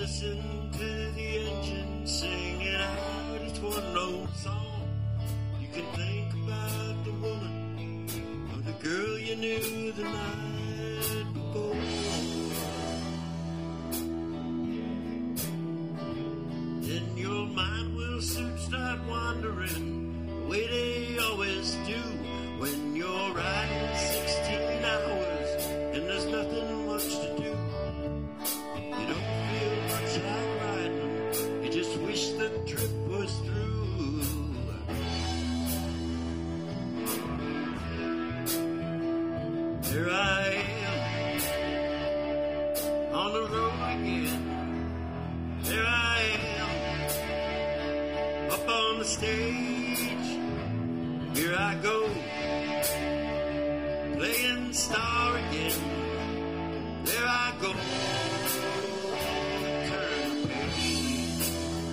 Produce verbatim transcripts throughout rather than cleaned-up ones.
listen to the engine singing out its one old song. You can think about the woman or the girl you knew the night before. Then your mind will soon start wandering the way they always do when you're riding sixteen hours and there's nothing much to do. You don't feel much like riding, you just wish the trip was through. Here I am on the road again. There I am up on the stage. Here I go playing star again. There I go. Turn the page.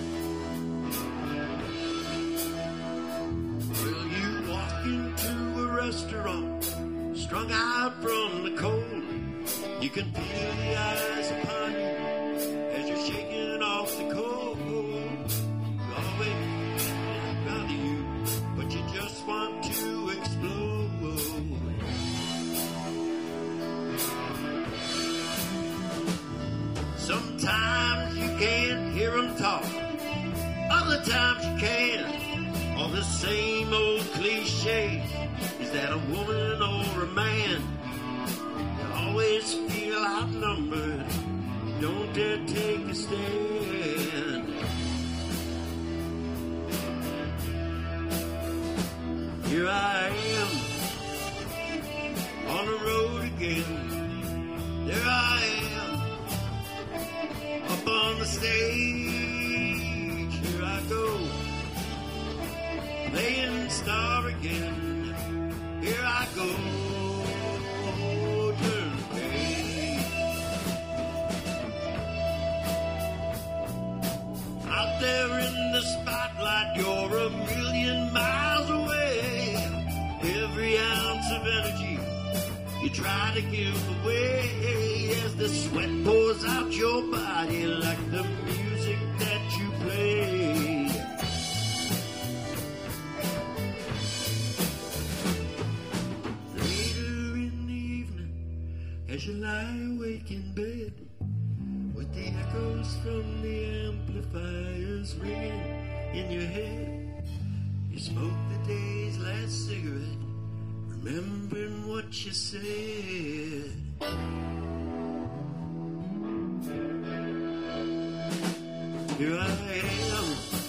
Well, you walk into a restaurant, strung out from the cold. You can feel the eyes upon you as you're shaking off the cold. You always around you, but you just want to explode. Sometimes you can't hear them talk, other times you can. All the same old cliche, is that a woman or a man? You always feel outnumbered, don't dare take a stand. Here I am on the road again. There I am up on the stage. Here I go playing star again. Here I go. Turn the page. Out there in the spotlight, you're a million miles away. Every ounce of energy you try to give away as the sweat pours out your body like the music that you play. Later in the evening, as you lie awake in bed, with the echoes from the amplifiers ringing in your head, you smoke the day's last cigarette, remembering what you said. Here I am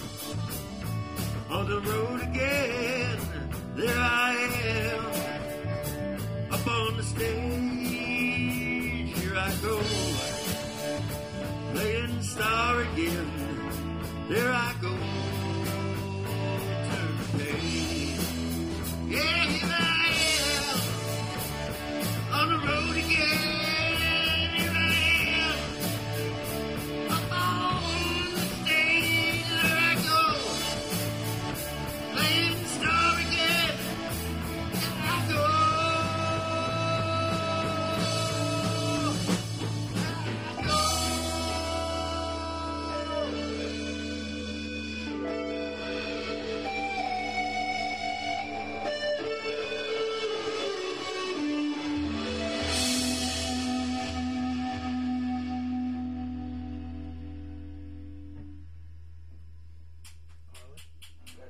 on the road again. There I am up on the stage. Here I go playing star again. There I go.